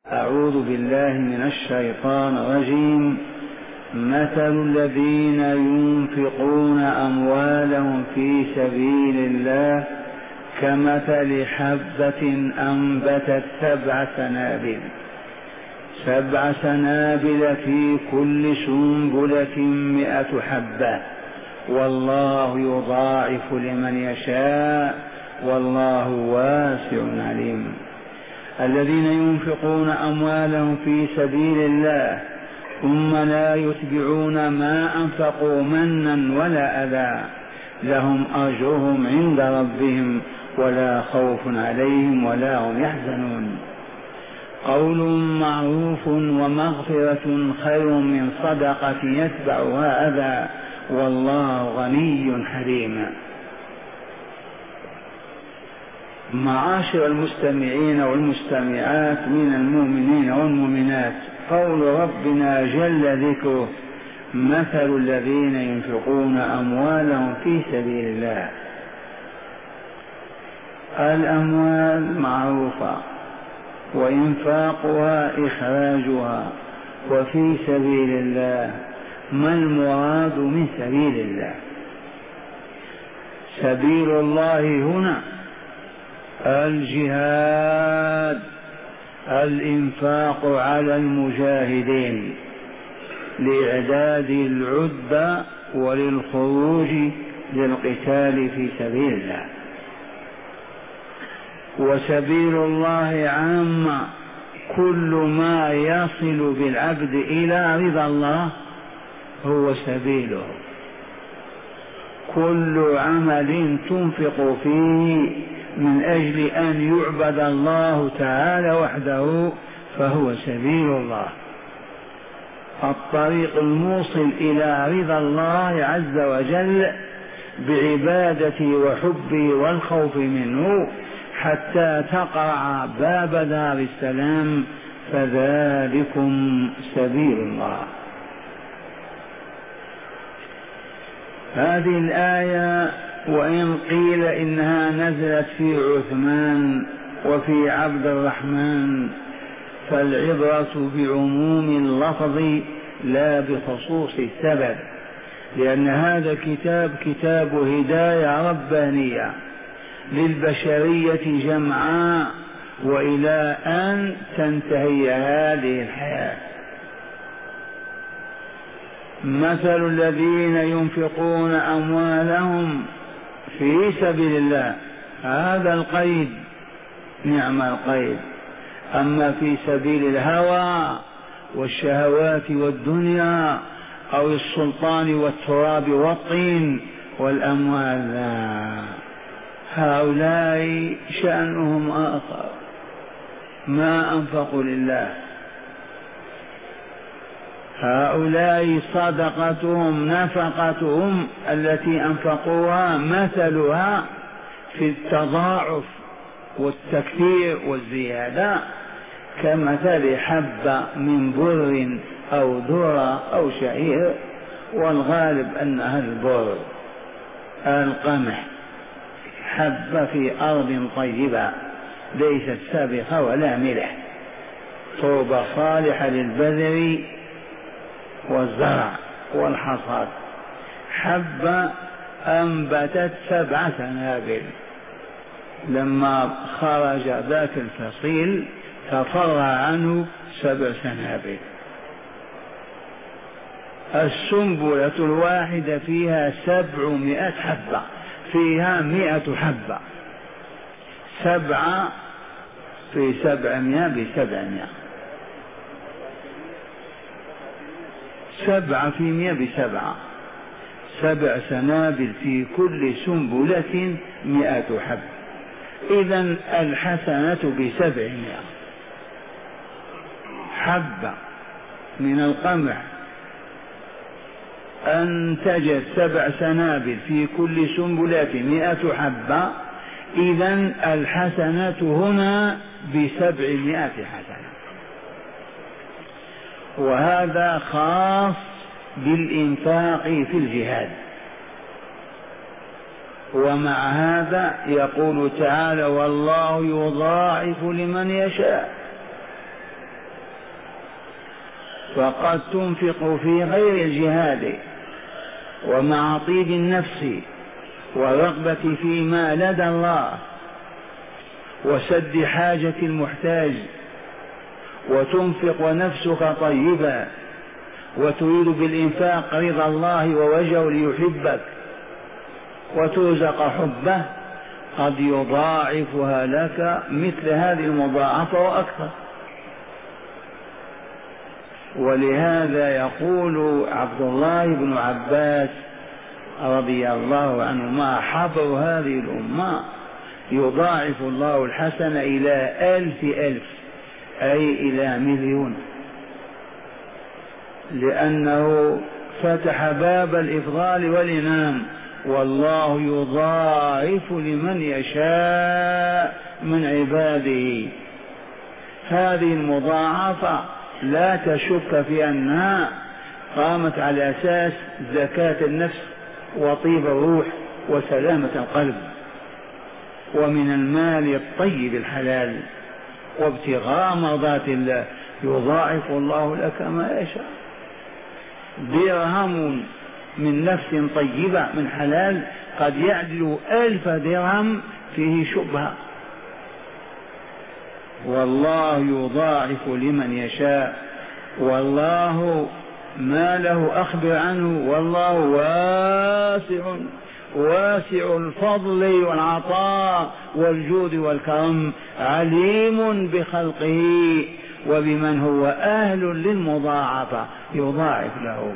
أعوذ بالله من الشيطان الرجيم. مثل الذين ينفقون أموالهم في سبيل الله كمثل حبة أنبتت 7 سنابل في كل سنبلة 100 حبة، والله يضاعف لمن يشاء والله واسع عليم. الذين ينفقون أموالهم في سبيل الله ثم لا يتبعون ما أنفقوا منا ولا أذى لهم أجرهم عند ربهم ولا خوف عليهم ولا هم يحزنون. قول معروف ومغفرة خير من صدقة يتبعها أذى والله غني حليم. معاشر المستمعين والمستمعات من المؤمنين والمؤمنات، قول ربنا جل ذكره: مثل الذين ينفقون أموالهم في سبيل الله. الأموال معروفة وإنفاقها إخراجها، وفي سبيل الله ما المراد من سبيل الله؟ سبيل الله هنا الجهاد، الإنفاق على المجاهدين لإعداد العدة وللخروج للقتال في سبيل الله. وسبيل الله عامة، كل ما يصل بالعبد إلى رضا الله هو سبيله. كل عمل تنفق فيه من أجل أن يعبد الله تعالى وحده فهو سبيل الله، الطريق الموصل إلى رضا الله عز وجل بعبادته وحبه والخوف منه حتى تقرع باب دار السلام، فذلكم سبيل الله. هذه الآية وإن قيل إنها نزلت في عثمان وفي عبد الرحمن فالعبرة بعموم اللفظ لا بخصوص السبب، لأن هذا الكتاب كتاب هداية ربانية للبشرية جمعاء وإلى أن تنتهي هذه الحياة. مثل الذين ينفقون أموالهم في سبيل الله، هذا القيد نعم القيد. أما في سبيل الهوى والشهوات والدنيا أو السلطان والتراب والطين والأموال لا، هؤلاء شأنهم آخر، ما أنفقوا لله. هؤلاء صدقتهم نفقتهم التي أنفقوها مثلها في التضاعف والتكثير والزيادة كمثل حبة من بر أو ذرة أو شعير، والغالب أنها البر القمح، حبة في أرض طيبة ليست سابقة ولا ملح، تربة صالحة للبذر والزرع والحصاد. حبة أنبتت 7 سنابل، لما خرج ذاك الفصيل تفرع عنه 7 سنابل. السنبلة الواحدة فيها 700 حبة، فيها 100 حبة، 7 في 700 ب700، 7 في 100 ب7، 7 سنابل في كل سنبلة 100 حبة. إذن الحسنة ب700 حبة من القمح أنتجت 7 سنابل في كل سنبلة 100 حبة، إذن الحسنة هنا ب700 حسنة. وهذا خاص بالإنفاق في الجهاد. ومع هذا يقول تعالى: والله يضاعف لمن يشاء. فقد تنفق في غير الجهاد ومع طيب النفس ورغبة فيما لدى الله وسد حاجة المحتاج، وتنفق ونفسك طيبة وتريد بالإنفاق رضا الله ووجهه ليحبك وترزق حبه، قد يضاعفها لك مثل هذه المضاعفة وأكثر. ولهذا يقول عبد الله بن عباس رضي الله عنهما حبر هذه الأمة: يضاعف الله الحسن إلى 1000 أي إلى مليون، لأنه فتح باب الإفضال والإنعام، والله يضاعف لمن يشاء من عباده. هذه المضاعفة لا تشك في أنها قامت على أساس زكاة النفس وطيب الروح وسلامة القلب، ومن المال الطيب الحلال وابتغاء مرضات الله يضاعف الله لك ما يشاء. درهم من نفس طيبة من حلال قد يعدل 1000 درهم فيه شبهة، والله يضاعف لمن يشاء، والله ما له أخبر عنه، والله واسع الفضل والعطاء والجود والكرم، عليم بخلقه وبمن هو أهل للمضاعفة يضاعف له.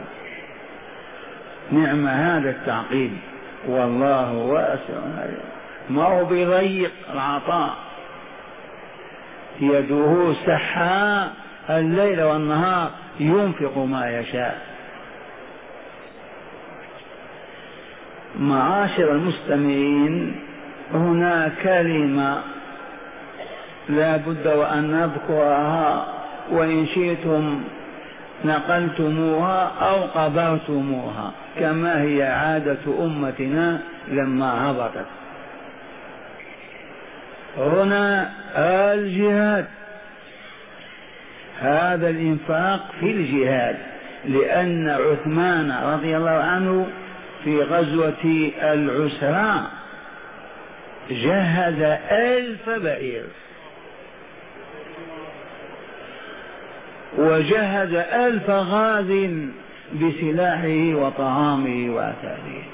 نعم هذا التعقيب، والله واسع عليم، ما هو بضيق العطاء، يده سحاء الليل والنهار ينفق ما يشاء. معاشر المستمعين، هنا كلمة لا بد وأن نذكرها، وإن شئتم نقلتموها أو قبرتموها كما هي عادة أمتنا لما هبطت. هنا الجهاد، هذا الإنفاق في الجهاد، لأن عثمان رضي الله عنه في غزوة العسرى جهز 1000 بعير وجهز 1000 غاز بسلاحه وطعامه وأثاثه.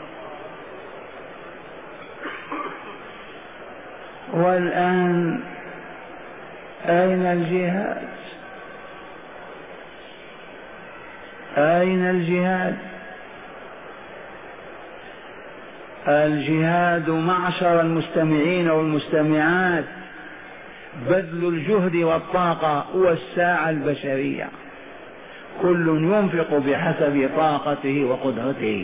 والآن أين الجهاد؟ أين الجهاد؟ الجهاد معشر المستمعين والمستمعات بذل الجهد والطاقة والساعة البشرية، كل ينفق بحسب طاقته وقدرته،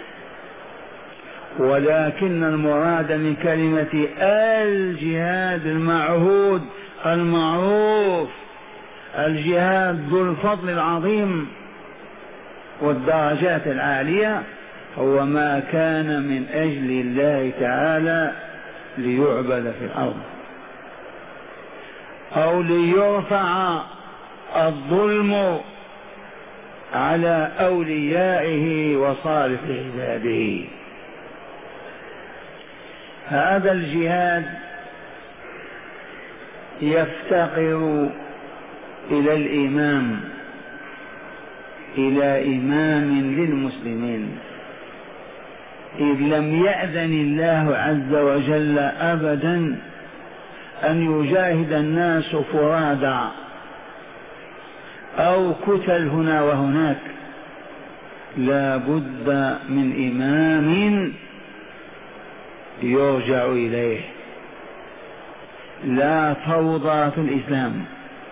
ولكن المراد من كلمة الجهاد المعهود المعروف، الجهاد ذو الفضل العظيم والدرجات العالية، هو ما كان من أجل الله تعالى ليعبد في الأرض أو ليرفع الظلم على أوليائه وصالح عباده. هذا الجهاد يفتقر إلى الإمام، إلى إمام للمسلمين، إذ لم يأذن الله عز وجل أبدا أن يجاهد الناس فرادى أو كتل هنا وهناك، لا بد من إمام يرجع إليه. لا فوضى في الإسلام،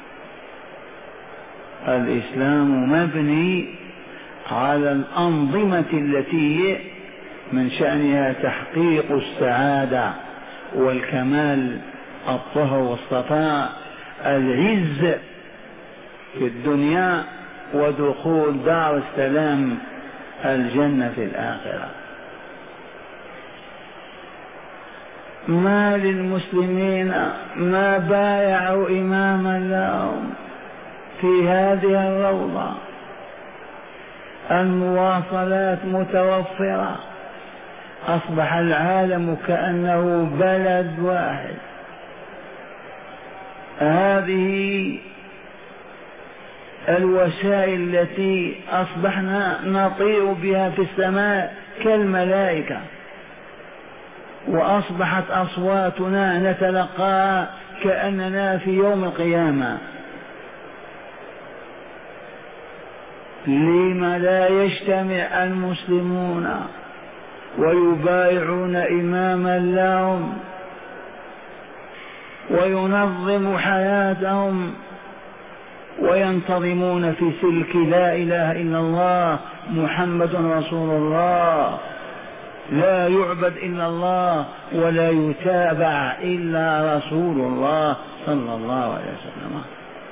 الإسلام مبني على الأنظمة التي من شأنها تحقيق السعادة والكمال، الطهر والصفاء، العز في الدنيا، ودخول دار السلام الجنة في الآخرة. ما للمسلمين ما بايعوا إماما لهم في هذه الروضة، المواصلات متوفرة، أصبح العالم كأنه بلد واحد. هذه الوسائل التي أصبحنا نطير بها في السماء كالملائكة، وأصبحت أصواتنا نتلقاها كأننا في يوم القيامة. لما لا يجتمع المسلمون ويبايعون إماما لهم وينظم حياتهم وينتظمون في سلك لا إله إلا الله محمد رسول الله، لا يعبد إلا الله ولا يتابع إلا رسول الله صلى الله عليه وسلم.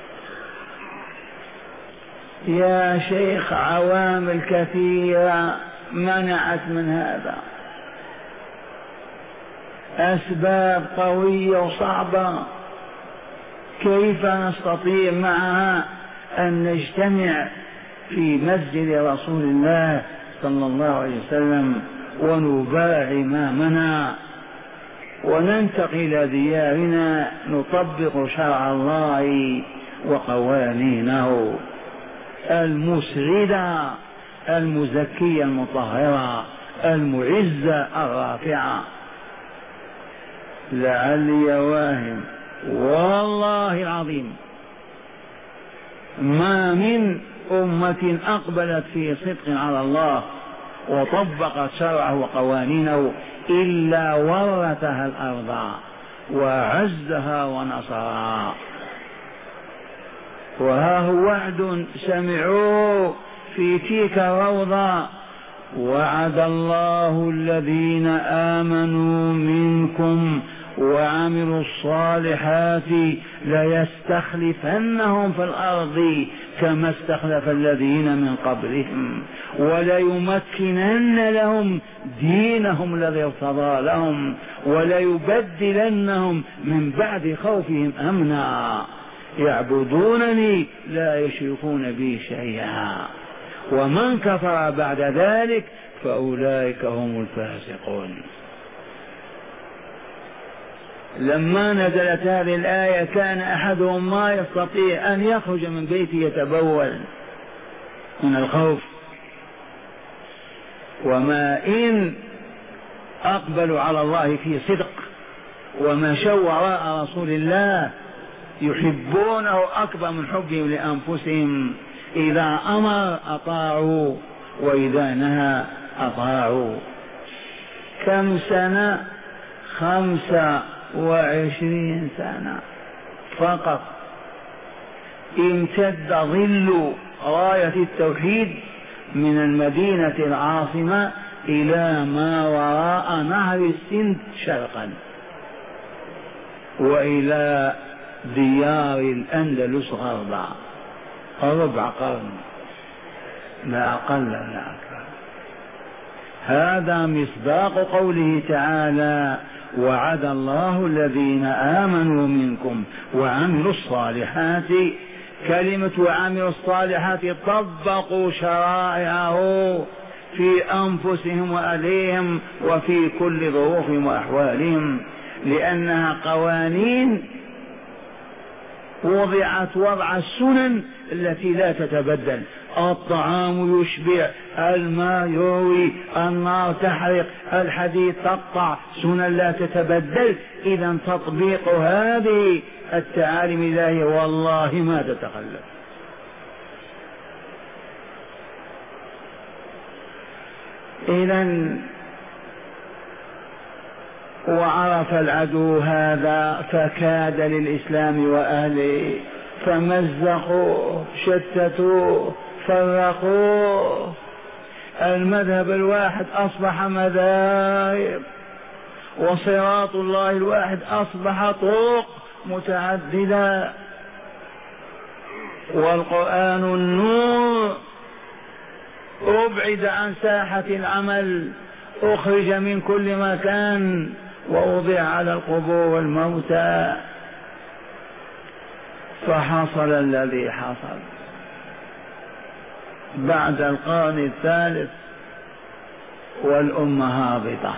يا شيخ عوامل كثيرة منعت من هذا، أسباب قوية وصعبة، كيف نستطيع معها أن نجتمع في مسجد رسول الله صلى الله عليه وسلم ونباع إمامنا وننتقل إلى ديارنا نطبق شرع الله وقوانينه المسعدة المزكية المطهرة المعزة الرافعة؟ لعلي واهم والله العظيم ما من أمة أقبلت في صدق على الله وطبقت شرعه وقوانينه إلا ورثها الأرض وعزها ونصرها. وها هو وعد سمعوه في تلك الروضة: وعد الله الذين آمنوا منكم وعملوا الصالحات ليستخلفنهم في الأرض كما استخلف الذين من قبلهم وليمكنن لهم دينهم الذي ارتضى لهم وليبدلنهم من بعد خوفهم أمنا يعبدونني لا يشركون بي شيئا ومن كفر بعد ذلك فأولئك هم الفاسقون. لما نزلت هذه الآية كان أحدهم ما يستطيع أن يخرج من بيته يتبول من الخوف، وما إن أقبلوا على الله في صدق ومشوا وراء رسول الله يحبونه أكبر من حبهم لأنفسهم، إذا أمر أطاعوا وإذا نهى أطاعوا. كم سنة؟ 25 سنة فقط امتد ظل راية التوحيد من المدينة العاصمة إلى ما وراء نهر السند شرقا وإلى ديار الأندلس غربا، ربع قرن لا أقل لا أكثر. هذا مصداق قوله تعالى: وعد الله الذين آمنوا منكم وعملوا الصالحات. كلمة وعملوا الصالحات طبقوا شرائعه في أنفسهم وأهليهم وفي كل ظروفهم وأحوالهم، لأنها قوانين وضعت وضع السنن التي لا تتبدل. الطعام يشبع، الماء يروي، النار تحرق، الحديد تقطع، سنن لا تتبدل. إذا تطبيق هذه التعاليم الله والله ما تتخلف. إذا وعرف العدو هذا فكاد للإسلام وأهله فمزقوه شتتوه فرقوه. المذهب الواحد أصبح مذاهب، وصراط الله الواحد أصبح طرق متعددة، والقرآن النور أبعد عن ساحة العمل، أخرج من كل مكان ووضع على القبور والموتى. فحصل الذي حصل بعد القرن الثالث والأمة هابطة.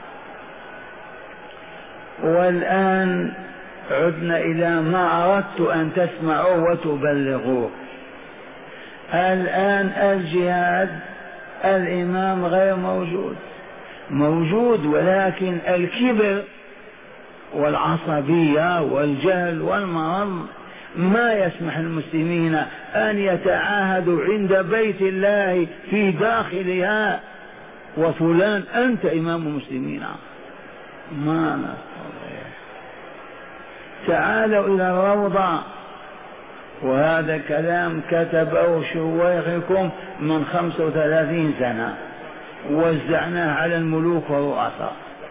والآن عدنا إلى ما أردت أن تسمعوه وتبلغوه. الآن الجهاد الإمام غير موجود، ولكن الكبر والعصبية والجهل والمرض ما يسمح المسلمين أن يتعاهدوا عند بيت الله في داخلها وفلان أنت إمام المسلمين، ما نستطيع. تعالوا إلى الروضة، وهذا كلام كتبه شويخكم من 35 سنة، وزعناه على الملوك والرؤساء،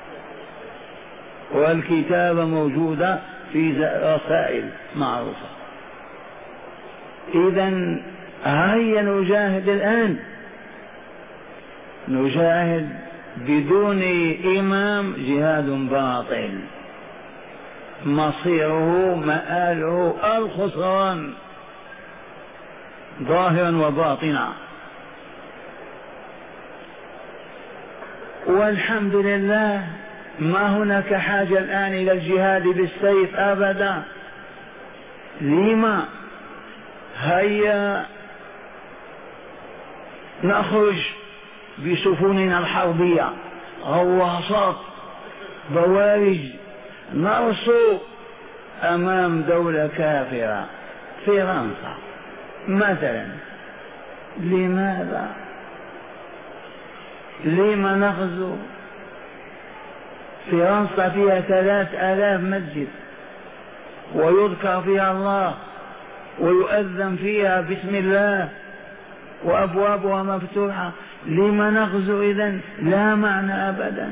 والكتابة موجودة في رسائل معروفة. إذن هيا نجاهد الآن، نجاهد بدون إمام جهاد باطل مصيره مآله الخسران ظاهرا وباطنا. والحمد لله ما هناك حاجة الآن إلى الجهاد بالسيف أبدا. لما؟ هيا نخرج بسفننا الحربية، غواصات، بوارج، نرسو أمام دولة كافرة فرنسا مثلا. لماذا؟ لما نغزو؟ فرنسا فيها 3000 مسجد ويذكر فيها الله ويؤذن فيها بسم الله وأبوابها مفتوحة. لما نغزو إذن؟ لا معنى أبدا.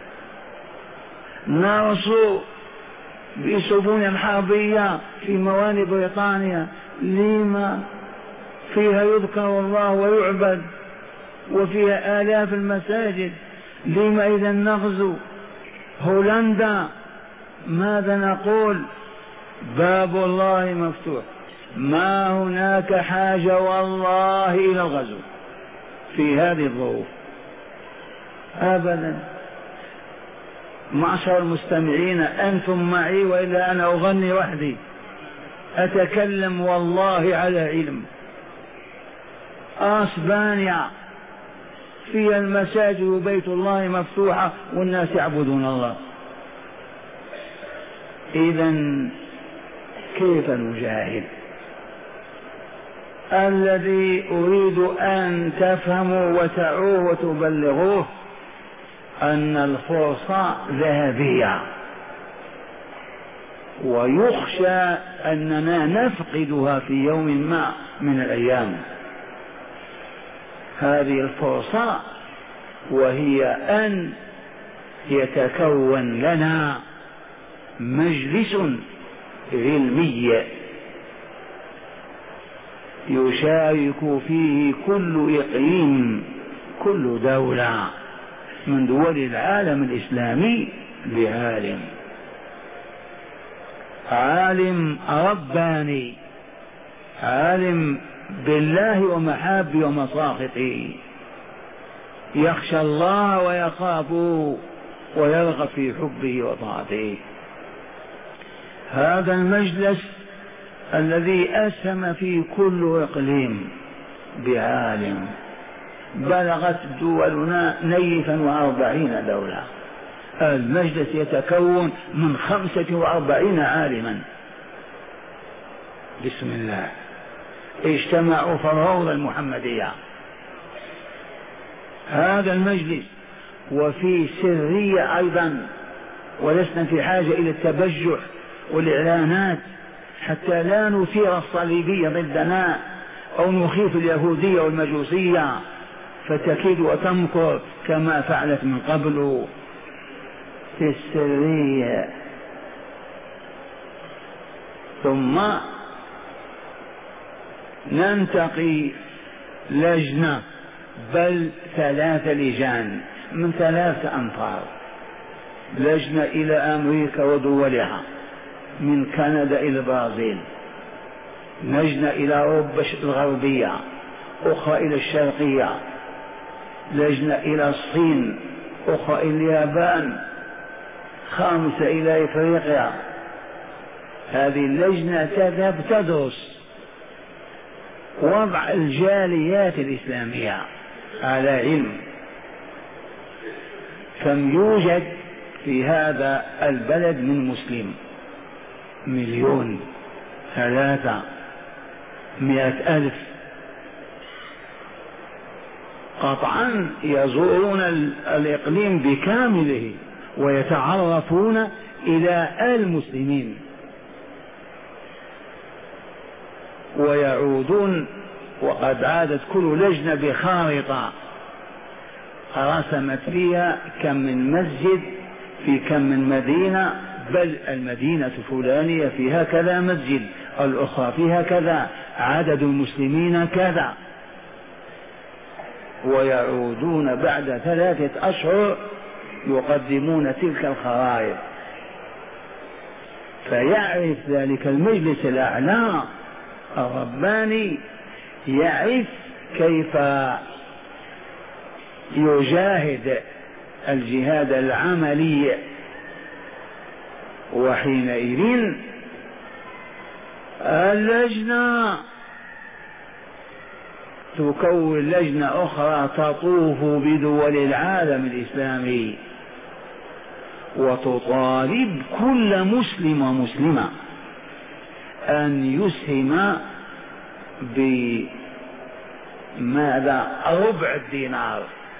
نرسو بسفن حربية في موانئ بريطانيا، لما؟ فيها يذكر الله ويعبد وفيها آلاف المساجد. لما إذن نغزو؟ هولندا ماذا نقول؟ باب الله مفتوح، ما هناك حاجة والله إلى الغزو في هذه الظروف أبدا. معشر المستمعين أنتم معي وإلا أنا أغني وحدي، أتكلم والله على علم. أسبانيا فيها المساجد وبيت الله مفتوحة والناس يعبدون الله. إذن كيف نجاهد؟ الذي أريد أن تفهموا وتعوه وتبلغوه أن الفرصة ذهبية، ويخشى أننا نفقدها في يوم ما من الأيام. هذه الفرصة وهي أن يتكون لنا مجلس علمي يشارك فيه كل إقليم، كل دولة من دول العالم الإسلامي بعالم، عالم رباني، عالم بالله ومحابه ومساخطه، يخشى الله ويخافه ويرغب في حبه وطاعته. هذا المجلس الذي أسهم في كل إقليم بعالم، بلغت دولنا 42 دولة. المجلس يتكون من 45 عالما بسم الله اجتمعوا في الروضة المحمدية. هذا المجلس وفي سرية أيضا، ولسنا في حاجة إلى التبجح والإعلانات حتى لا نثير الصليبية ضدنا أو نخيف اليهودية والمجوسية فتكيد وتمكر كما فعلت من قبل. في السرية ثم ننتقي لجنة، بل 3 لجان من 3 أمطار، لجنة إلى أمريكا ودولها، من كندا إلى البرازيل، لجنة إلى أوروبا الغربية، أخرى إلى الشرقية، لجنة إلى الصين، أخرى إلى اليابان، خامسة إلى إفريقيا. هذه اللجنة تذهب تدرس وضع الجاليات الإسلامية على علم. كم يوجد في هذا البلد من مسلم؟ 1,300,000. قطعا يزورون الإقليم بكامله ويتعرفون إلى المسلمين ويعودون. وقد عادت كل لجنة بخارطة رسمت فيها كم من مسجد في كم من مدينة، بل المدينة الفلانية فيها كذا مسجد، الأخرى فيها كذا، عدد المسلمين كذا. ويعودون بعد 3 أشهر يقدمون تلك الخرائط. فيعرف ذلك المجلس الأعلى الرباني، يعرف كيف يجاهد الجهاد العملي. وحينئذ اللجنة تكون لجنة أخرى تطوف بدول العالم الإسلامي وتطالب كل مسلم ومسلمة أن يسهم بماذا؟ ربع الدينار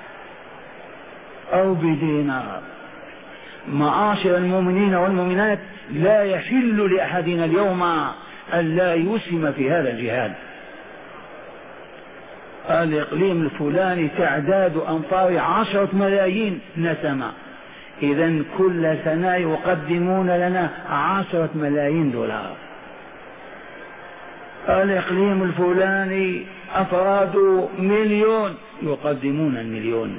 أو بدينار. معاشر المؤمنين والمؤمنات، لا يحل لأحدنا اليوم أن لا يسهم في هذا الجهاد. الإقليم الفلاني تعداد أمطار 10 ملايين نسمة، إذن كل سنة يقدمون لنا 10 ملايين دولار. الإقليم الفلاني أفراد 1,000,000 يقدمون 1,000,000.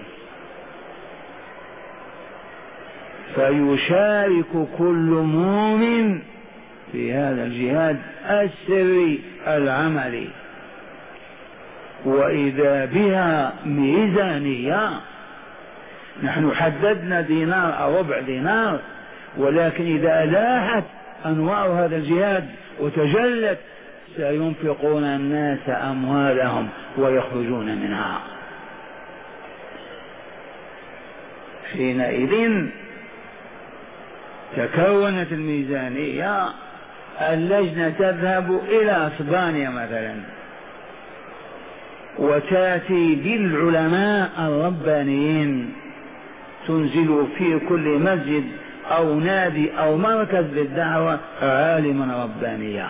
فيشارك كل مؤمن في هذا الجهاد السري العملي. وإذا بها ميزانية، نحن حددنا دينار أو ربع دينار، ولكن إذا لاحت أنواع هذا الجهاد وتجلت سينفقون الناس أموالهم ويخرجون منها. حينئذ تكونت الميزانية. اللجنة تذهب إلى أسبانيا مثلا وتأتي بالعلماء الربانيين، تنزل في كل مسجد أو نادي أو مركز للدعوة عالما ربانيا،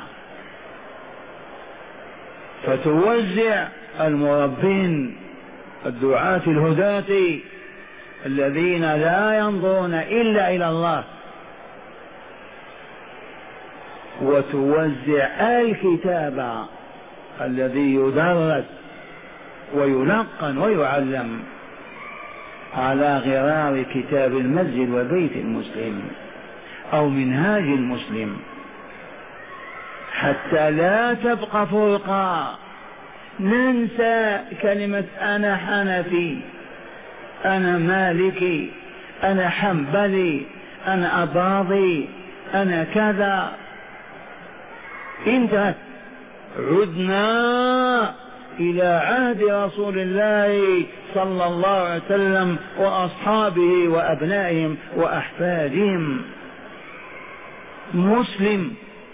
فتوزع المربين الدعاة الهداة الذين لا ينظرون إلا إلى الله، وتوزع الكتاب الذي يدرس ويلقن ويعلم على غرار كتاب المسجد وبيت المسلم أو منهاج المسلم، حتى لا تبقى فرقة. ننسى كلمة أنا حنفي، أنا مالكي، أنا حنبلي، أنا أباضي، أنا كذا. انتهت. عدنا إلى عهد رسول الله صلى الله عليه وسلم وأصحابه وأبنائهم وأحفادهم. مسلم،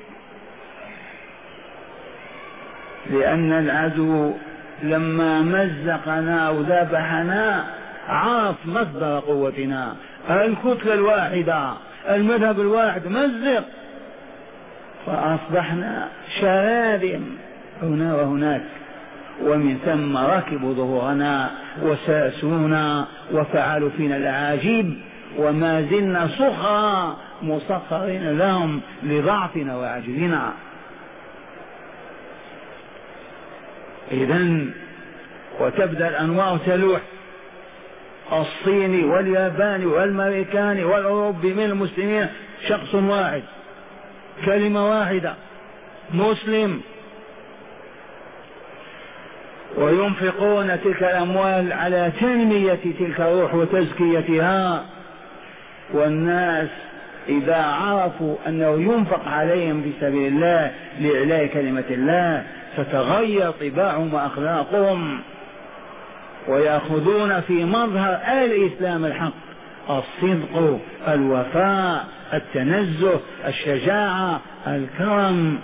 لأن العدو لما مزقنا وذبحنا عرف مصدر قوتنا، الكتلة الواحدة، المذهب الواحد، مزق، فأصبحنا شراذم هنا وهناك، ومن ثم ركبوا ظهورنا وساسونا وفعلوا فينا الأعاجيب، وما زلنا صخرا مسخرين لهم لضعفنا وعجزنا. إذن وتبدأ الأنواع تلوح، الصيني والياباني والأمريكاني والأوروبي من المسلمين شخص واحد، كلمة واحدة، مسلم، وينفقون تلك الأموال على تنمية تلك الروح وتزكيتها. والناس إذا عرفوا أنه ينفق عليهم في سبيل الله لإعلاء كلمة الله تتغير طباعهم وأخلاقهم، ويأخذون في مظهر الإسلام الحق: الصدق، الوفاء، التنزه، الشجاعة، الكرم.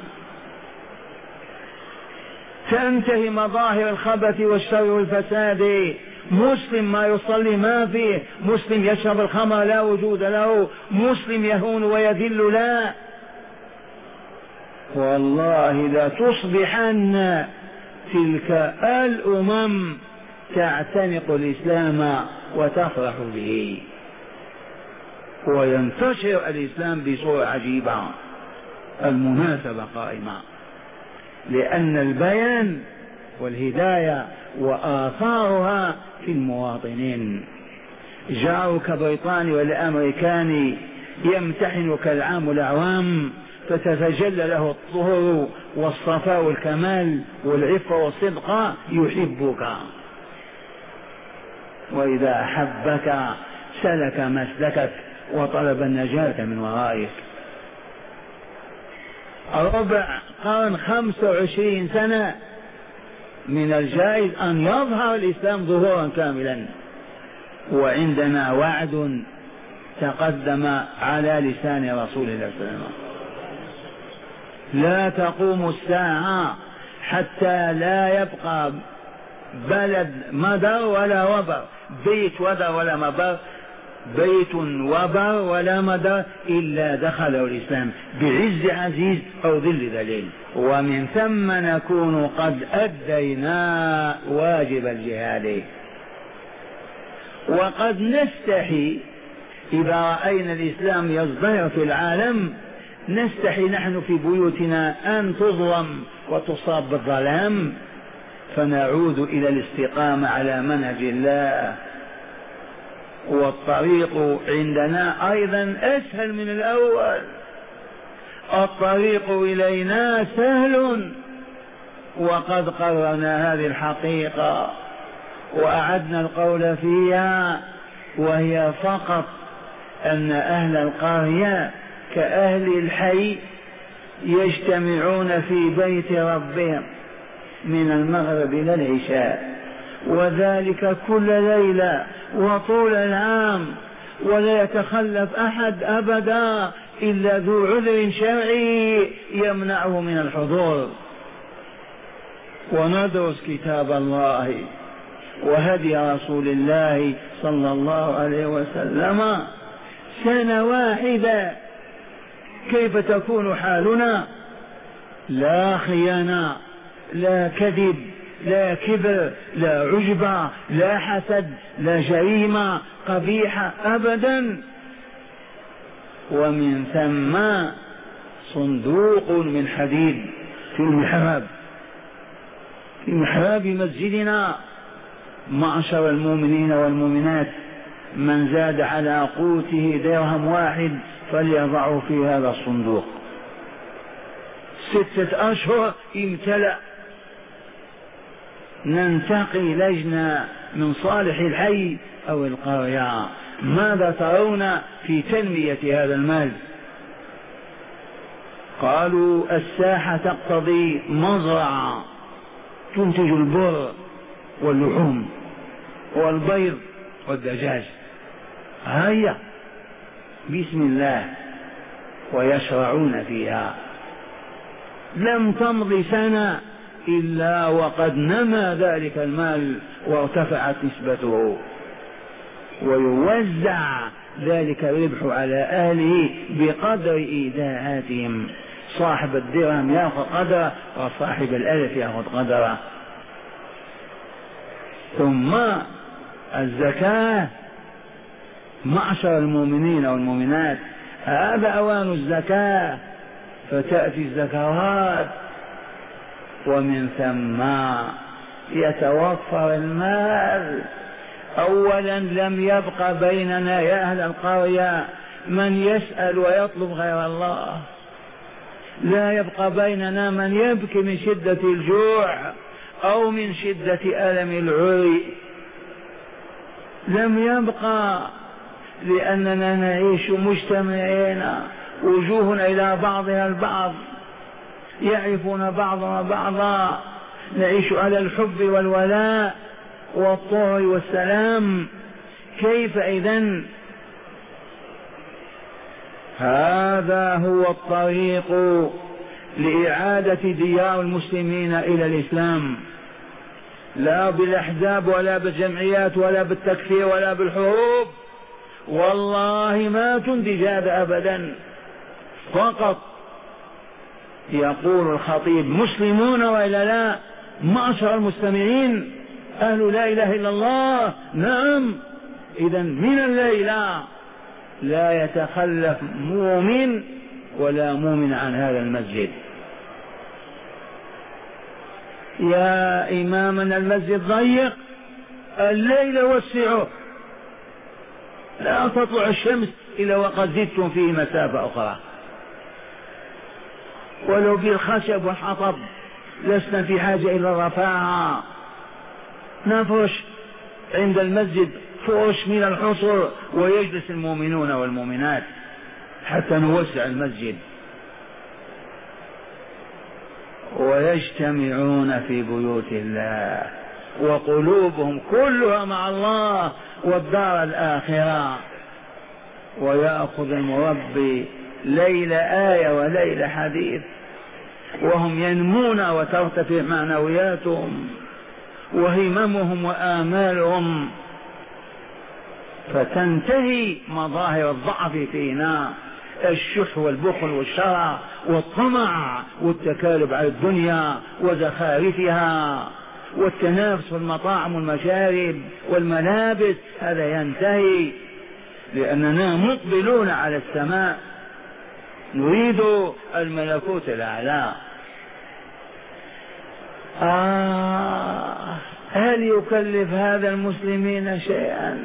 تنتهي مظاهر الخبث والشر والفساد. مسلم ما يصلي ما فيه، مسلم يشرب الخمر لا وجود له، مسلم يهون ويذل لا. والله لا تصبحن تلك الأمم تعتنق الإسلام وتفرح به، وينتشر الإسلام بصورة عجيبة. المناسبة قائمة، لأن البيان والهداية وآثارها في المواطنين. جارك البريطاني والأمريكاني يمتحنك العام والأعوام فتتجلى له الطهر والصفاء والكمال والعفة والصدق، يحبك، وإذا أحبك سلك مسلكك وطلب النجاة من ورائك. ربع قرن 25 سنة من الجائز أن يظهر الإسلام ظهورا كاملا، وعندنا وعد تقدم على لسان رسول الله صلى الله عليه وسلم: لا تقوم الساعة حتى لا يبقى بلد مدر ولا وبر، بيت ودر ولا مبر، بيت وبر ولا مدر إلا دخله الإسلام بعز عزيز أو ذل ذليل. ومن ثم نكون قد أدينا واجب الجهاد. وقد نستحي إذا رأينا الإسلام يزدهر في العالم، نستحي نحن في بيوتنا أن تظلم وتصاب بالظلام، فنعود إلى الاستقامة على منهج الله. والطريق عندنا أيضا أسهل من الأول، الطريق إلينا سهل، وقد قررنا هذه الحقيقة وأعدنا القول فيها، وهي فقط أن أهل القرية كأهل الحي يجتمعون في بيت ربهم من المغرب إلى العشاء، وذلك كل ليلة وطول العام، ولا يتخلف أحد أبدا إلا ذو عذر شرعي يمنعه من الحضور. وندرس كتاب الله وهدي رسول الله صلى الله عليه وسلم سنة واحدة، كيف تكون حالنا؟ لا خيانة، لا كذب، لا كبر، لا عجبة، لا حسد، لا جريمة قبيحة أبدا. ومن ثم صندوق من حديد في المحراب، في محراب مسجدنا: معشر المؤمنين والمؤمنات، من زاد على قوته درهم واحد فليضعه في هذا الصندوق. 6 أشهر امتلأ. ننتقي لجنة من صالح الحي أو القرية، ماذا ترون في تنمية هذا المال؟ قالوا الساحة تقتضي مزرعة تنتج البر واللحوم والبيض والدجاج، هيا بسم الله، ويشرعون فيها. لم تمض سنة إلا وقد نمى ذلك المال وارتفعت نسبته، ويوزع ذلك الربح على أهله بقدر إيداعاتهم. صاحب الدرهم يأخذ قدره وصاحب الألف يأخذ قدره. ثم الزكاة، معشر المؤمنين والمؤمنات، هذا أوان الزكاة، فتأتي الزكوات، ومن ثم يتوفر المال. أولا لم يبق بيننا يا أهل القرية من يسأل ويطلب غير الله، لا يبقى بيننا من يبكي من شدة الجوع أو من شدة ألم العري لم يبقى، لأننا نعيش مجتمعين وجوهنا إلى بعضها البعض، يعرفون بعضنا بعضا، نعيش على الحب والولاء والطهر والسلام. كيف إذن؟ هذا هو الطريق لإعادة ديار المسلمين إلى الإسلام، لا بالأحزاب ولا بالجمعيات ولا بالتكفير ولا بالحروب، والله ما تنتج هذا أبدا. فقط يقول الخطيب: مسلمون وإلا لا؟ معشر المستمعين، أهل لا إله إلا الله، نعم. إذن من الليلة لا يتخلف مؤمن ولا مؤمن عن هذا المسجد. يا إمامنا المسجد ضيق، الليل وسعه، لا تطلع الشمس إلا وقد زدتم فيه مسافة أخرى، ولو بالخشب والحطب لسنا في حاجة إلى الرفاعة. نفرش عند المسجد فرش من الحصر ويجلس المؤمنون والمؤمنات حتى نوسع المسجد. ويجتمعون في بيوت الله وقلوبهم كلها مع الله والدار الآخرة. ويأخذ المربي ليلة آية وليلة حديث، وهم ينمون وترتفع معنوياتهم وهممهم وآمالهم، فتنتهي مظاهر الضعف فينا، الشح والبخل والشرع والطمع والتكالب على الدنيا وزخارفها والتنافس في المطاعم والمشارب والملابس، هذا ينتهي لأننا مقبلون على السماء، نريد الملكوت الأعلى. هل يكلف هذا المسلمين شيئا؟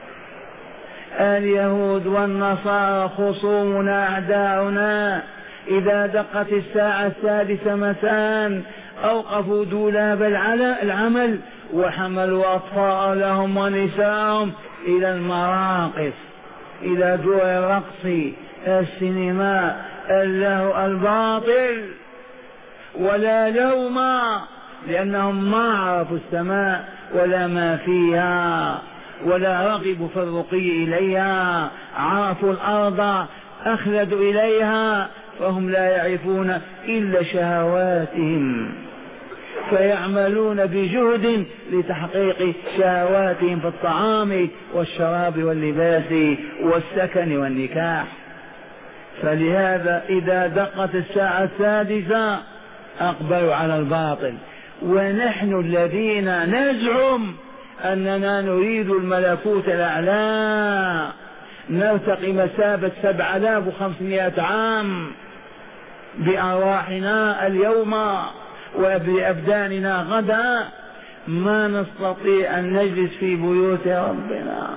اليهود والنصارى خصومنا أعداؤنا، إذا دقت الساعة 6 مساء أوقفوا دولاب العمل وحملوا أطفالهم ونساءهم إلى المراقص، إلى دور الرقص، السينما، اللهو الباطل، ولا لوم، لأنهم ما عرفوا السماء ولا ما فيها ولا رغبوا في الرقي إليها، عرفوا الأرض أخلدوا إليها، فهم لا يعرفون إلا شهواتهم، فيعملون بجهد لتحقيق شهواتهم في الطعام والشراب واللباس والسكن والنكاح. فلهذا إذا دقت الساعة 6 أقبلوا على الباطل. ونحن الذين نزعم أننا نريد الملكوت الأعلى نرتقي مسافة 7500 عام بأرواحنا اليوم وبأبداننا غدا، ما نستطيع أن نجلس في بيوت ربنا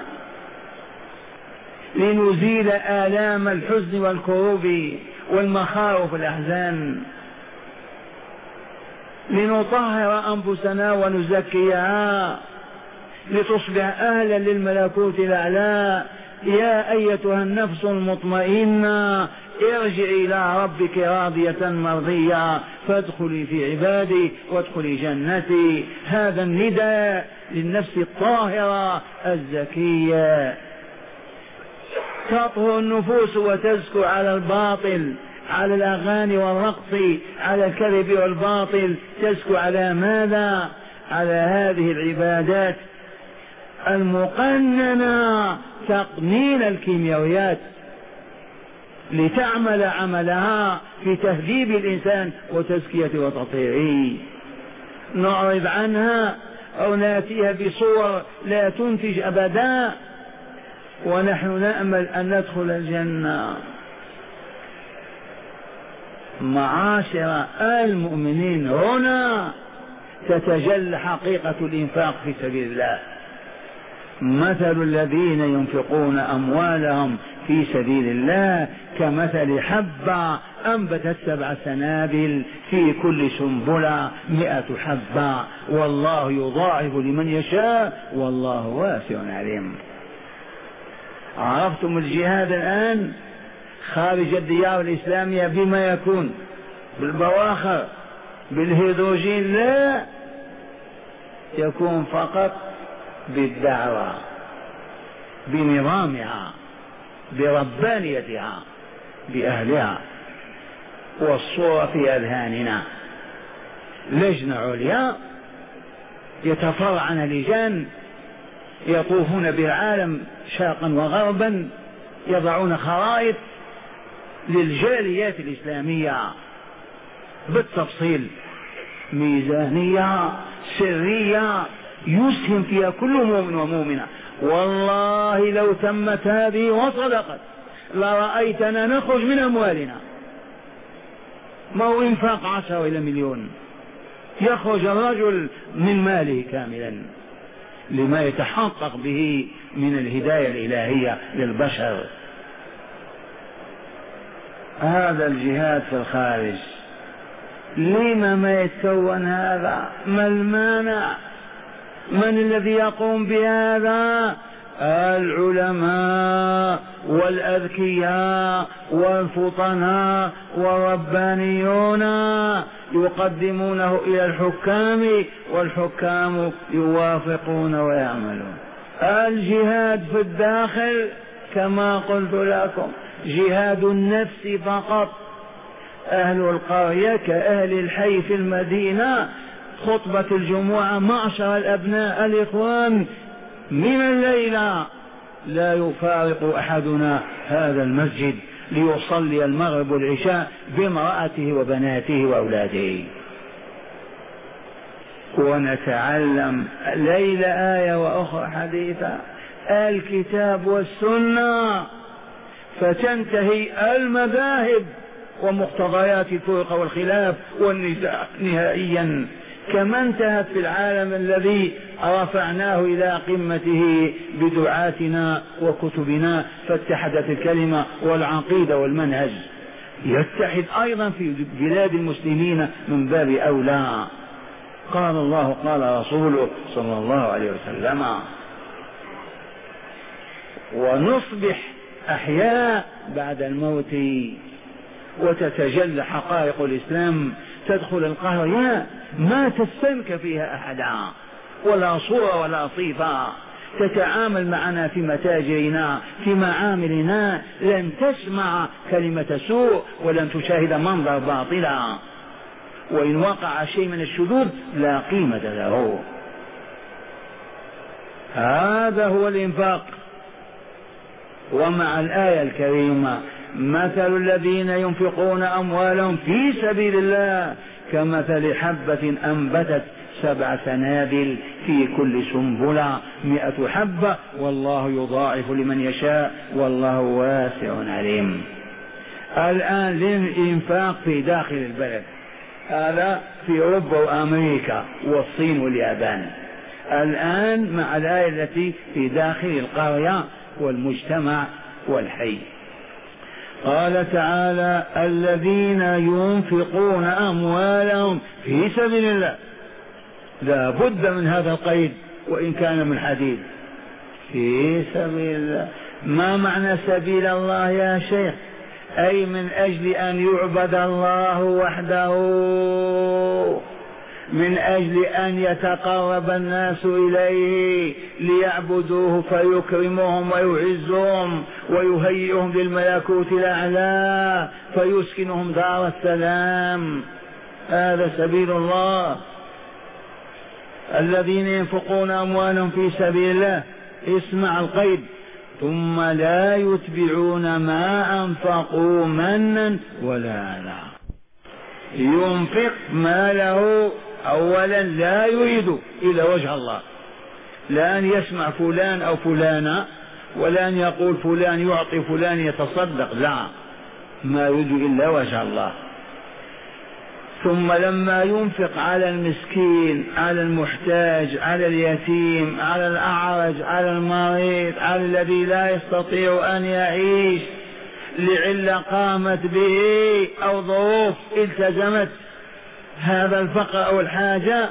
لنزيل آلام الحزن والكروب والمخاوف والأحزان، لنطهر أنفسنا ونزكيها لتصبح أهلا للملكوت الأعلى. يا أيتها النفس المطمئنة ارجعي إلى ربك راضية مرضية فادخلي في عبادي وادخلي جنتي. هذا النداء للنفس الطاهرة الزكية. تطهر النفوس وتزكو على الباطل، على الأغاني والرقص، على الكذب والباطل، تزكو على ماذا؟ على هذه العبادات المقننة، تقنين الكيميائيات لتعمل عملها في تهذيب الإنسان وتزكية وتطهيره. نعرض عنها أو نأتيها بصور لا تنتج أبدا، ونحن نأمل أن ندخل الجنة. معاشر المؤمنين، هنا تتجلى حقيقة الإنفاق في سبيل الله. مثل الذين ينفقون أموالهم في سبيل الله كمثل حبة أنبتت 7 سنابل في كل سنبلة 100 حبة والله يضاعف لمن يشاء والله واسع عليم. عرفتم الجهاد الآن خارج الديار الإسلامية بما يكون؟ بالبواخر، بالهيدروجين؟ لا، يكون فقط بالدعوة، بنظامها، بربانيتها، بأهلها. والصورة في أذهاننا، لجنة عليا يتفرع عنها لجان يطوفون بالعالم شرقا وغربا، يضعون خرائط للجاليات الإسلامية بالتفصيل، ميزانية سرية يسهم فيها كل مؤمن ومؤمنة. والله لو تمت هذه وصدقت لرأيتنا نخرج من أموالنا، ما هو إنفاق 10 إلى مليون، يخرج الرجل من ماله كاملا لما يتحقق به من الهداية الإلهية للبشر. هذا الجهاد في الخارج. لما ما يتكون هذا؟ ما المانع؟ من الذي يقوم بهذا؟ العلماء والأذكياء والفطناء والربانيون يقدمونه إلى الحكام والحكام يوافقون ويعملون. الجهاد في الداخل كما قلت لكم جهاد النفس فقط. أهل القرية كأهل الحي في المدينة، خطبة الجمعة معشر الأبناء الإخوان من الليلة لا يفارق أحدنا هذا المسجد ليصلي المغرب والعشاء بامرأته وبناته وأولاده، ونتعلم ليلة آية وأخرى حديثة الكتاب والسنة، فتنتهي المذاهب ومقتضيات الفرق والخلاف والنزاع نهائيا، كما انتهت في العالم الذي رفعناه إلى قمته بدعاتنا وكتبنا، فاتحدت الكلمة والعقيدة والمنهج. يتحد أيضا في بلاد المسلمين من باب أولى. قال الله قال رسوله صلى الله عليه وسلم. ونصبح أحياء بعد الموت، وتتجلى حقائق الإسلام، تدخل القرية ما تستنك فيها أحدا ولا صورة ولا صفة، تتعامل معنا في متاجرنا في معاملنا، لن تسمع كلمة سوء ولن تشاهد منظر باطلا، وإن وقع شيء من الشذوذ لا قيمة له. هذا هو الإنفاق. ومع الآية الكريمة مثل الذين ينفقون أموالهم في سبيل الله كمثل حبة أنبتت 7 سنابل في كل سنبلة 100 حبة والله يضاعف لمن يشاء والله واسع عليم. الآن للإنفاق في داخل البلد، هذا في أوروبا وأمريكا والصين واليابان. الآن مع الآية التي في داخل القرية والمجتمع والحي، قال تعالى الذين ينفقون أموالهم في سبيل الله. لا بد من هذا القيد وإن كان من حديد، في سبيل الله. ما معنى سبيل الله يا شيخ؟ أي من أجل أن يعبد الله وحده، من أجل أن يتقرب الناس إليه ليعبدوه فيكرمهم ويعزهم ويهيئهم للملكوت الأعلى فيسكنهم دار السلام. هذا سبيل الله. الذين ينفقون أموالهم في سبيل الله، اسمع القيد، ثم لا يتبعون ما أنفقوا منا ولا أذى. ينفق ماله أولا لا يريد إلا وجه الله، لا أن يسمع فلان أو فلانة، ولا أن يقول فلان يعطي فلان يتصدق، لا، ما يريد إلا وجه الله. ثم لما ينفق على المسكين، على المحتاج، على اليتيم، على الأعرج، على المريض، على الذي لا يستطيع أن يعيش، لعلة قامت به أو ظروف التزمت هذا الفقر أو الحاجة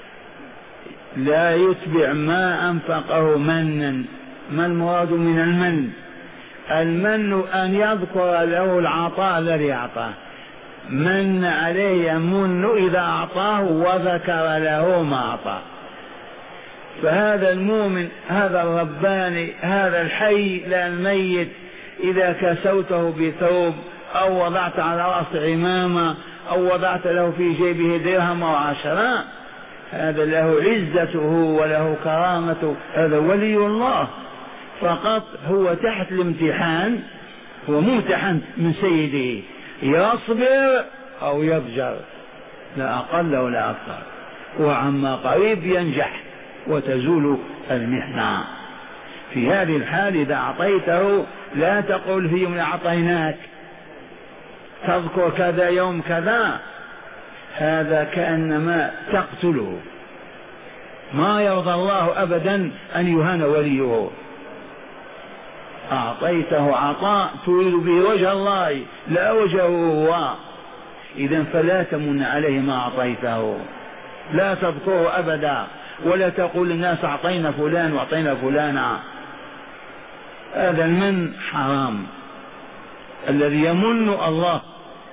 لا يتبع ما أنفقه منا. ما المراد من المن؟ المن أن يذكر له العطاء الذي أعطاه. من عليه يمن إذا أعطاه وذكر له ما أعطاه. فهذا المؤمن هذا الرباني هذا الحي لا الميت إذا كسوته بثوب أو وضعت على رأس عمامة أو وضعت له في جيبه درهم أو 10 هذا له عزته وله كرامته. هذا ولي الله فقط هو تحت الامتحان، هو ممتحن من سيده يصبر أو يفجر لا أقل ولا أكثر، وعما قريب ينجح وتزول المحنة. في هذه الحال إذا أعطيته لا تقول في يوم أعطيناك تذكر كذا يوم كذا، هذا كأنما تقتله. ما يرضى الله أبدا أن يهان وليه. أعطيته عطاء تريد به وجه الله لا وجهه هو، إذن فلا تمن عليه ما أعطيته، لا تذكره أبدا، ولا تقول للناس أعطينا فلان وأعطينا فلانا. هذا المن حرام. الذي يمن الله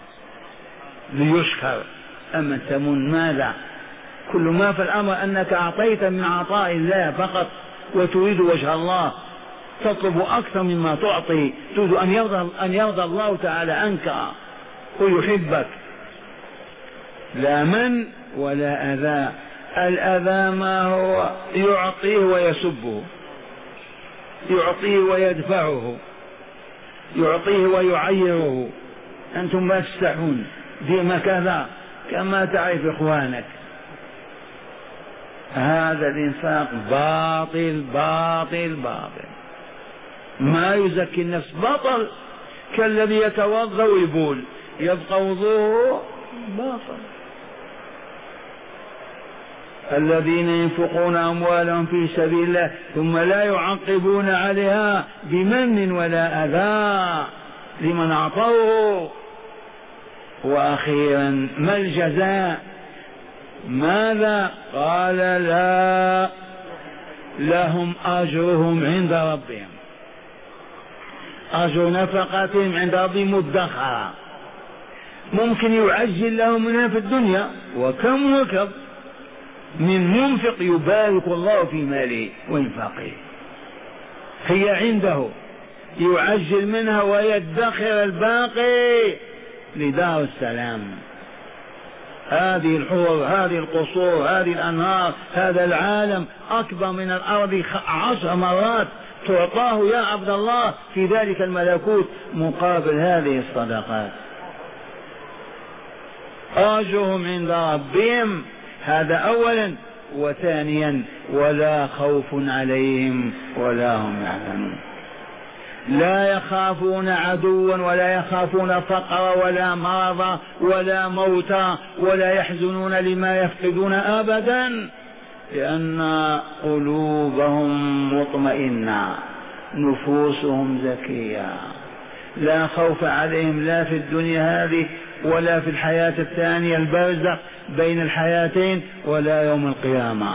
ليشكر، أما تمن ماذا؟ كل ما في الأمر أنك أعطيت من عطاء الله فقط وتريد وجه الله، تطلب أكثر مما تعطي، تريد أن يرضى الله تعالى عنك ويحبك. لا من ولا أذى. الأذى ما هو؟ يعطيه ويسبه، يعطيه ويدفعه، يعطيه ويعيره. أنتم ما تستحون ديما كذا كما تعرف إخوانك. هذا الإنفاق باطل باطل باطل، ما يزكي النفس، بطل كالذي يتوضأ ويبول يبقى وضوءه باطل. الذين ينفقون أموالهم في سبيل الله ثم لا يعقبون عليها بمن ولا أذى لمن أعطوه. وأخيرا ما الجزاء؟ ماذا؟ قال لا لهم أجرهم عند ربهم، أجر نفقتهم عند ربهم مدخرة، ممكن يعجل لهم منها في الدنيا. وكم من منفق يبارك الله في ماله وإنفاقه، هي عنده يعجل منها ويدخر الباقي لدار السلام. هذه الحور، هذه القصور، هذه الأنهار، هذا العالم أكبر من الأرض 10 مرات تعطاه يا عبد الله في ذلك الملكوت مقابل هذه الصدقات. أجرهم عند ربهم، هذا أولا. وثانيا ولا خوف عليهم ولا هم يحزنون، لا يخافون عدوا ولا يخافون فقر ولا مرض ولا موتا ولا يحزنون لما يفقدون أبدا، لأن قلوبهم مطمئنة نفوسهم زكية. لا خوف عليهم لا في الدنيا هذه ولا في الحياة الثانية البرزخ بين الحياتين ولا يوم القيامة.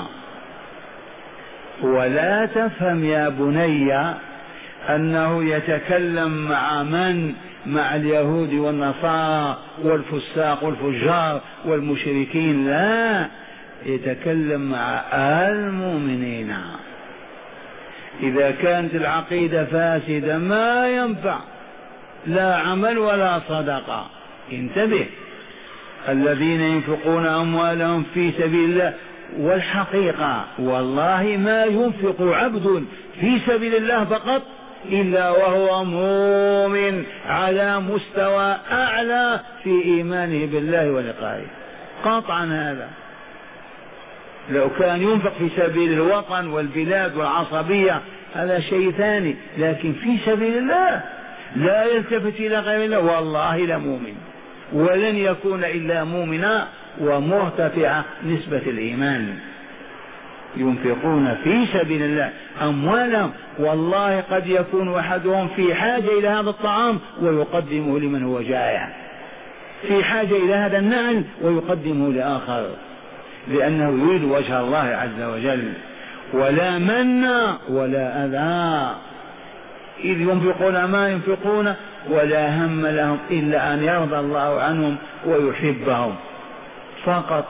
ولا تفهم يا بني أنه يتكلم مع من؟ مع اليهود والنصارى والفساق والفجار والمشركين، لا، يتكلم مع المؤمنين. إذا كانت العقيدة فاسدة ما ينفع لا عمل ولا صدقة. انتبه، الذين ينفقون أموالهم في سبيل الله، والحقيقة والله ما ينفق عبد في سبيل الله فقط إلا وهو مؤمن على مستوى أعلى في إيمانه بالله ولقائه، قطعا. هذا لو كان ينفق في سبيل الوطن والبلاد والعصبية هذا شيء ثاني، لكن في سبيل الله لا يلتفت إلى غير الله والله لمؤمن، ولن يكون إلا مؤمنا ومرتفع نسبة الإيمان. ينفقون في سبيل الله أموالهم، والله قد يكون أحدهم في حاجة إلى هذا الطعام ويقدمه لمن هو جائع، في حاجة إلى هذا النعل ويقدمه لآخر، لأنه يريد وجه الله عز وجل. ولا من ولا أذى، إذ ينفقون ما ينفقون ولا هم لهم إلا أن يرضى الله عنهم ويحبهم فقط.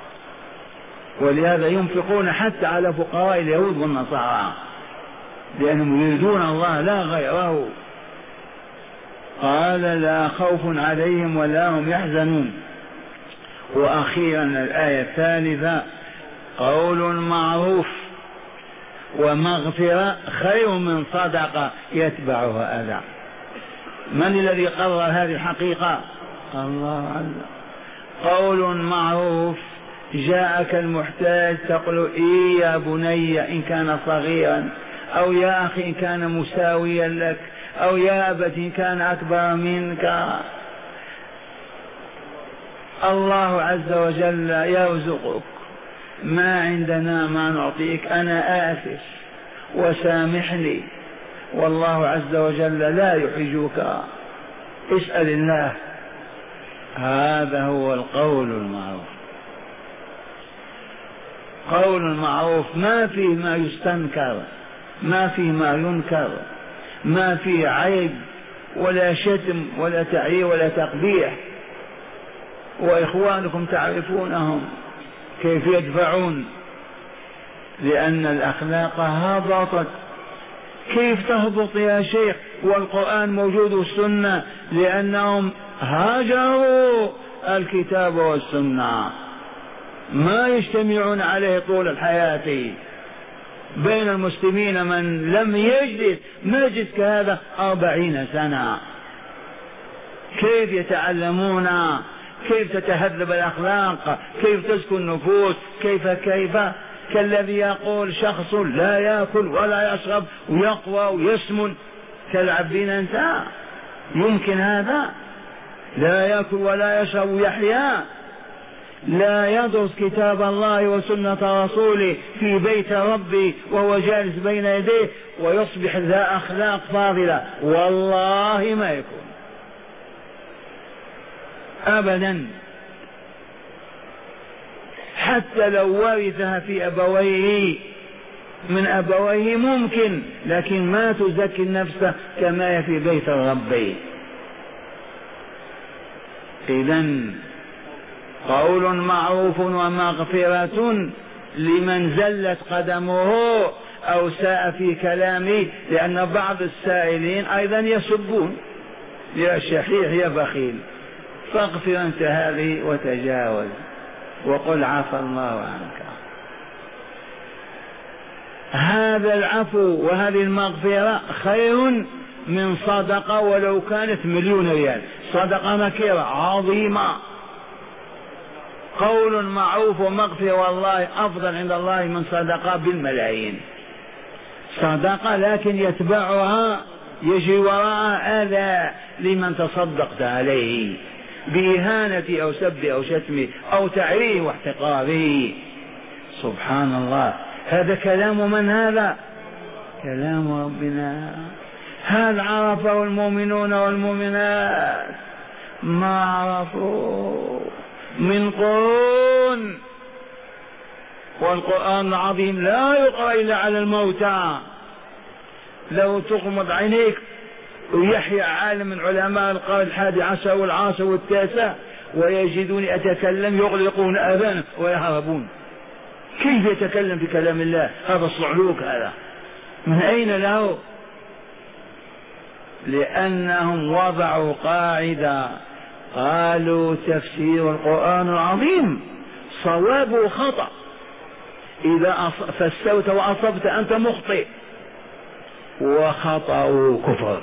ولهذا ينفقون حتى على فقراء اليهود والنصارى، لأنهم يريدون الله لا غيره. قال لا خوف عليهم ولا هم يحزنون. وأخيرا الآية الثالثة قول معروف ومغفرة خير من صدقة يتبعها أذى. من الذي قرر هذه الحقيقة؟ الله عز. قول معروف، جاءك المحتاج تقول إيه يا بني إن كان صغيرا، أو يا أخي إن كان مساويا لك، أو يا أبت إن كان أكبر منك. الله عز وجل يرزقك، ما عندنا ما نعطيك، أنا آسف وسامحني، والله عز وجل لا يحرجك، اسأل الله. هذا هو القول المعروف. قول المعروف ما فيه ما يستنكر، ما فيه ما ينكر، ما فيه عيب ولا شتم ولا تعيير ولا تقبيح. وإخوانكم تعرفونهم كيف يدفعون، لأن الأخلاق هبطت. كيف تهبط يا شيخ والقرآن موجود والسنة؟ لأنهم هاجروا الكتاب والسنة، ما يجتمعون عليه طول الحياة. بين المسلمين من لم يجلس مجلس كهذا 40 سنة. كيف يتعلمون؟ كيف تتهذب الأخلاق؟ كيف تزكو النفوس؟ كيف كالذي يقول شخص لا يأكل ولا يشرب ويقوى ويسمن كالعبدين أنت؟ يمكن هذا؟ لا يأكل ولا يشرب ويحيا، لا يدرس كتاب الله وسنة رسوله في بيت ربي وهو جالس بين يديه ويصبح ذا أخلاق فاضلة، والله ما يكون أبدا. حتى لو ورثها في أبويه من أبويه ممكن، لكن ما تزكي النفس كما في بيت الرب. إذن قول معروف ومغفرة لمن زلت قدمه أو ساء في كلامه، لأن بعض السائلين أيضا يسبون يا شحيح يا بخيل، فاغفر أنت هذه وتجاوز وقل عفى الله عنك. هذا العفو وهذه المغفرة خير من صدقة ولو كانت 1,000,000 ريال، صدقة مكيرة عظيمة. قول معروف ومغفرة والله أفضل عند الله من صدقة بالملايين. صدقة لكن يتبعها يجري وراءها أذى لمن تصدقت عليه بإهانة أو سب أو شتم أو تعريه واحتقاره. سبحان الله، هذا كلام من؟ هذا كلام ربنا. هل عرفه المؤمنون والمؤمنات؟ ما عرفوا من قرون. والقرآن العظيم لا يقرأ إلا على الموتى. لو تغمض عينيك ويحيى عالم من علماء القرن 11 والعاشر والتاسع ويجدوني أتكلم يغلقون آذانهم ويهربون. كيف يتكلم في كلام الله؟ هذا الصعلوك هذا من أين له؟ لأنهم وضعوا قاعدة، قالوا تفسير القرآن العظيم صواب خطأ، إذا فسرت وأصبت أنت مخطئ، وخطأ كفر.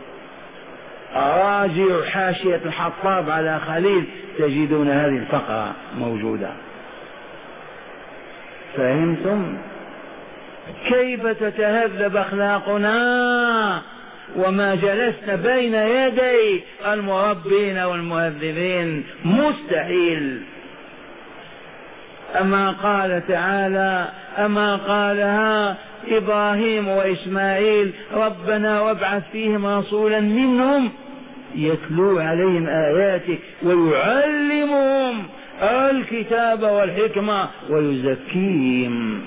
راجعوا حاشية الحطاب على خليل تجدون هذه الفقرة موجودة. فهمتم كيف تتهذب أخلاقنا وما جلسنا بين يدي المربين والمهذبين؟ مستحيل. أما قال تعالى أما قالها إبراهيم وإسماعيل ربنا وابعث فيهم رسولا منهم يتلو عليهم آياتك ويعلمهم الكتاب والحكمة ويزكيهم.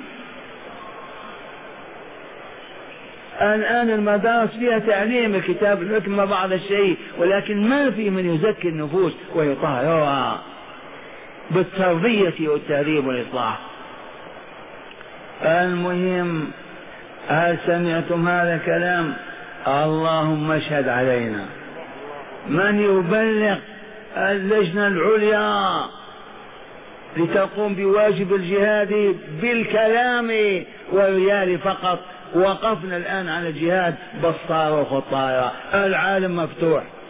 الآن المدارس فيها تعليم الكتاب والحكمة بعض الشيء، ولكن ما في من يزكي النفوس ويطهرها بالتربية والتهذيب والإصلاح. المهم هل سمعتم هذا الكلام؟ اللهم اشهد علينا. من يبلغ اللجنة العليا لتقوم بواجب الجهاد بالكلام والريال فقط؟ وقفنا الآن على الجهاد بالصار وخطايا، العالم مفتوح.